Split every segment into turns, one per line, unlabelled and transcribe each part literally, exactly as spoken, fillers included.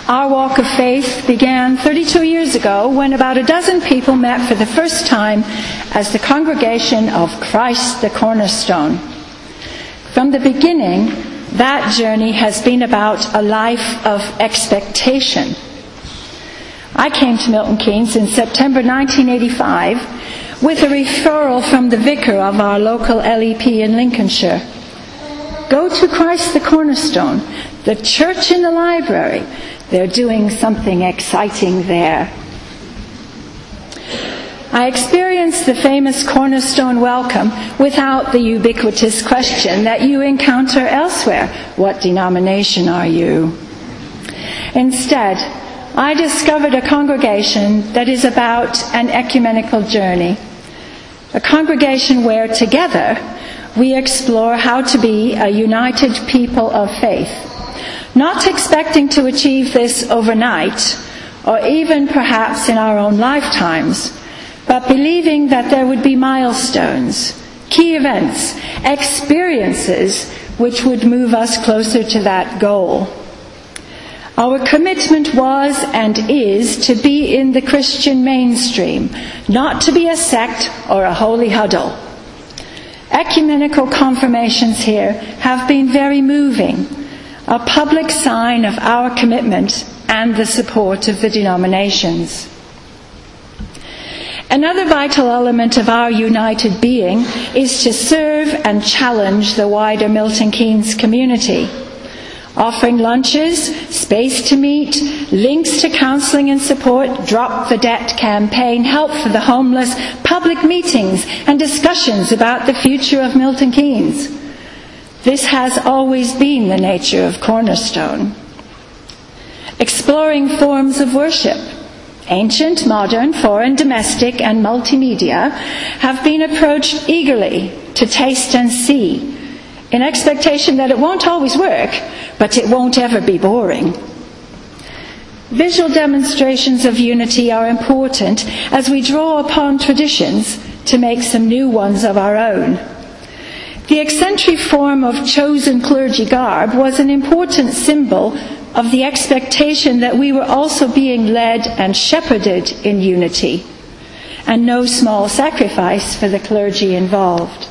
Our walk of faith began thirty-two years ago when about a dozen people met for the first time as the congregation of Christ the Cornerstone. From the beginning, that journey has been about a life of expectation. I came to Milton Keynes in September nineteen eighty-five with a referral from the vicar of our local L E P in Lincolnshire. Go to Christ the Cornerstone, the church in the library. They're doing something exciting there. I experienced the famous Cornerstone welcome without the ubiquitous question that you encounter elsewhere. What denomination are you? Instead, I discovered a congregation that is about an ecumenical journey. A congregation where together we explore how to be a united people of faith. Not expecting to achieve this overnight, or even perhaps in our own lifetimes, but believing that there would be milestones, key events, experiences which would move us closer to that goal. Our commitment was and is to be in the Christian mainstream, not to be a sect or a holy huddle. Ecumenical confirmations here have been very moving, a public sign of our commitment and the support of the denominations. Another vital element of our united being is to serve and challenge the wider Milton Keynes community, offering lunches, space to meet, links to counselling and support, Drop the Debt campaign, help for the homeless, public meetings and discussions about the future of Milton Keynes. This has always been the nature of Cornerstone. Exploring forms of worship, ancient, modern, foreign, domestic, and multimedia, have been approached eagerly to taste and see, in expectation that it won't always work, but it won't ever be boring. Visual demonstrations of unity are important as we draw upon traditions to make some new ones of our own. The eccentric form of chosen clergy garb was an important symbol of the expectation that we were also being led and shepherded in unity, and no small sacrifice for the clergy involved.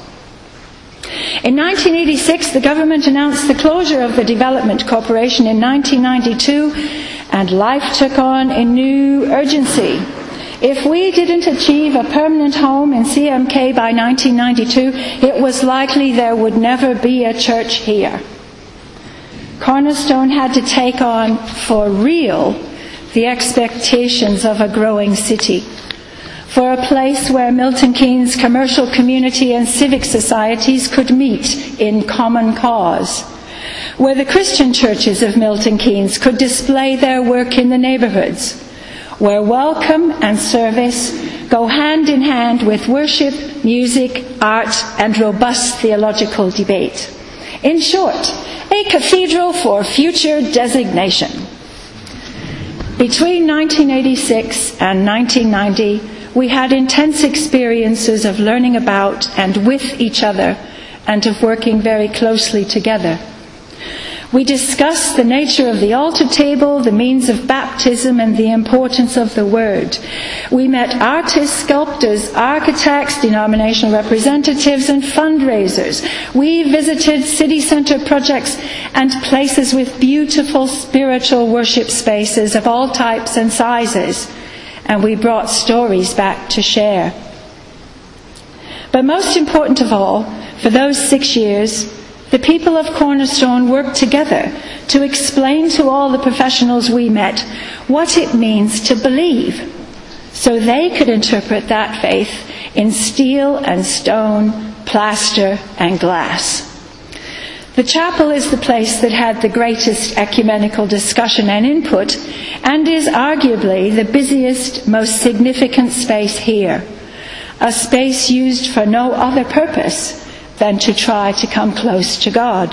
In nineteen eighty-six, the government announced the closure of the Development Corporation in nineteen ninety-two, and life took on a new urgency. If we didn't achieve a permanent home in C M K by nineteen ninety-two, it was likely there would never be a church here. Cornerstone had to take on, for real, the expectations of a growing city, for a place where Milton Keynes commercial community and civic societies could meet in common cause, where the Christian churches of Milton Keynes could display their work in the neighbourhoods, where welcome and service go hand in hand with worship, music, art, and robust theological debate. In short, a cathedral for future designation. Between nineteen eighty-six and nineteen ninety, we had intense experiences of learning about and with each other, and of working very closely together. We discussed the nature of the altar table, the means of baptism, and the importance of the Word. We met artists, sculptors, architects, denominational representatives, and fundraisers. We visited city centre projects and places with beautiful spiritual worship spaces of all types and sizes. And we brought stories back to share. But most important of all, for those six years, the people of Cornerstone worked together to explain to all the professionals we met what it means to believe, so they could interpret that faith in steel and stone, plaster and glass. The chapel is the place that had the greatest ecumenical discussion and input, and is arguably the busiest, most significant space here, a space used for no other purpose than to try to come close to God.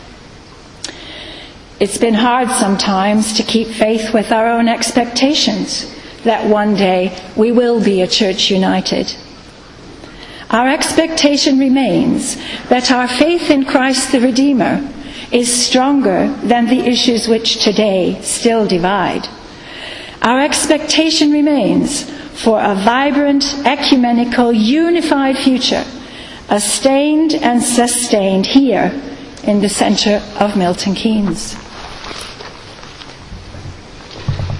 It's been hard sometimes to keep faith with our own expectations that one day we will be a church united. Our expectation remains that our faith in Christ the Redeemer is stronger than the issues which today still divide. Our expectation remains for a vibrant, ecumenical, unified future, sustained and sustained here in the centre of Milton Keynes.